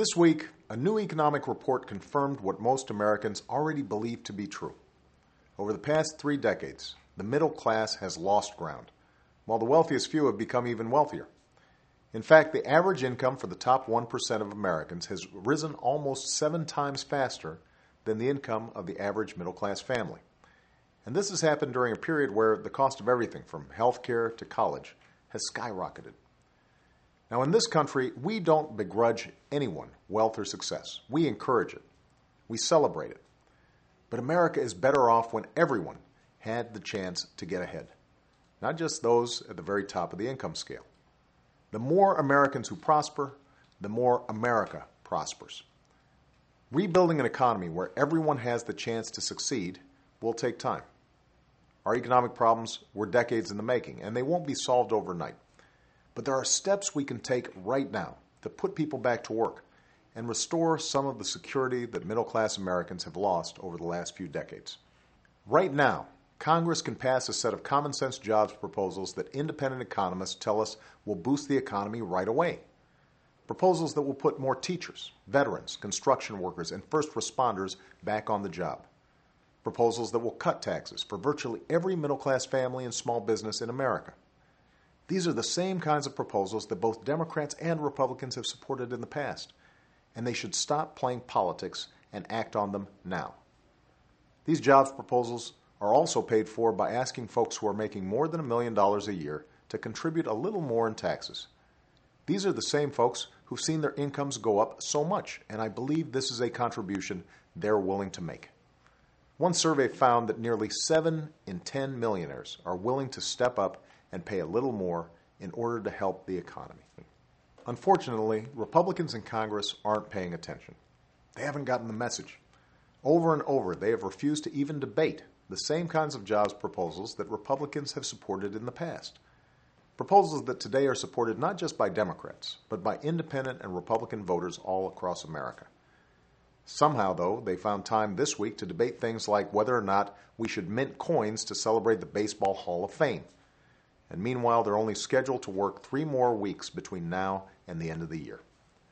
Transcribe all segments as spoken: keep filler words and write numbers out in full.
This week, a new economic report confirmed what most Americans already believed to be true. Over the past three decades, the middle class has lost ground, while the wealthiest few have become even wealthier. In fact, the average income for the top one percent of Americans has risen almost seven times faster than the income of the average middle-class family. And this has happened during a period where the cost of everything from healthcare to college has skyrocketed. Now, in this country, we don't begrudge anyone wealth or success. We encourage it. We celebrate it. But America is better off when everyone had the chance to get ahead, not just those at the very top of the income scale. The more Americans who prosper, the more America prospers. Rebuilding an economy where everyone has the chance to succeed will take time. Our economic problems were decades in the making, and they won't be solved overnight. But there are steps we can take right now to put people back to work and restore some of the security that middle-class Americans have lost over the last few decades. Right now, Congress can pass a set of common-sense jobs proposals that independent economists tell us will boost the economy right away. Proposals that will put more teachers, veterans, construction workers, and first responders back on the job. Proposals that will cut taxes for virtually every middle-class family and small business in America. These are the same kinds of proposals that both Democrats and Republicans have supported in the past, and they should stop playing politics and act on them now. These jobs proposals are also paid for by asking folks who are making more than a million dollars a year to contribute a little more in taxes. These are the same folks who've seen their incomes go up so much, and I believe this is a contribution they're willing to make. One survey found that nearly seven in ten millionaires are willing to step up and pay a little more in order to help the economy. Unfortunately, Republicans in Congress aren't paying attention. They haven't gotten the message. Over and over, they have refused to even debate the same kinds of jobs proposals that Republicans have supported in the past. Proposals that today are supported not just by Democrats, but by independent and Republican voters all across America. Somehow, though, they found time this week to debate things like whether or not we should mint coins to celebrate the Baseball Hall of Fame. And meanwhile, they're only scheduled to work three more weeks between now and the end of the year.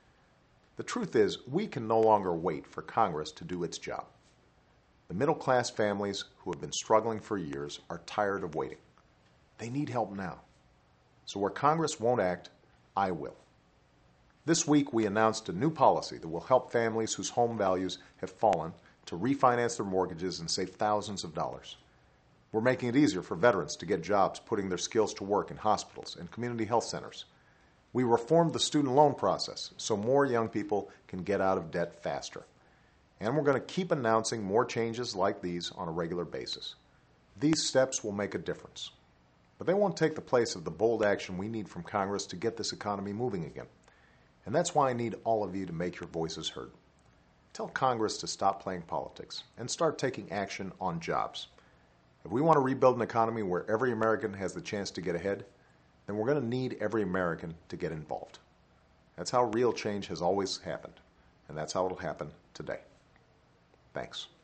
The truth is, we can no longer wait for Congress to do its job. The middle-class families who have been struggling for years are tired of waiting. They need help now. So where Congress won't act, I will. This week, we announced a new policy that will help families whose home values have fallen to refinance their mortgages and save thousands of dollars. We're making it easier for veterans to get jobs putting their skills to work in hospitals and community health centers. We reformed the student loan process so more young people can get out of debt faster. And we're going to keep announcing more changes like these on a regular basis. These steps will make a difference. But they won't take the place of the bold action we need from Congress to get this economy moving again. And that's why I need all of you to make your voices heard. Tell Congress to stop playing politics and start taking action on jobs. If we want to rebuild an economy where every American has the chance to get ahead, then we're going to need every American to get involved. That's how real change has always happened, and that's how it'll happen today. Thanks.